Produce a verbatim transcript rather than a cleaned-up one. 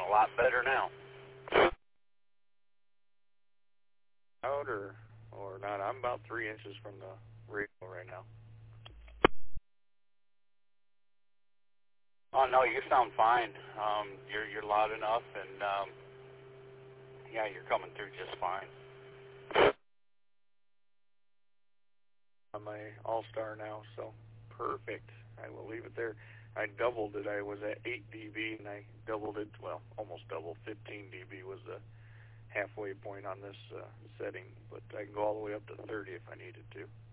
a lot better now. Out or or not? I'm about three inches from the radio right now. Oh no, you sound fine. Um, you're you're loud enough, and um, yeah, you're coming through just fine. On my All-Star now, so perfect. I will leave it there. I doubled it. I was at eight D B, and I doubled it. Well, almost double. fifteen D B was the halfway point on this uh, setting, but I can go all the way up to thirty if I needed to.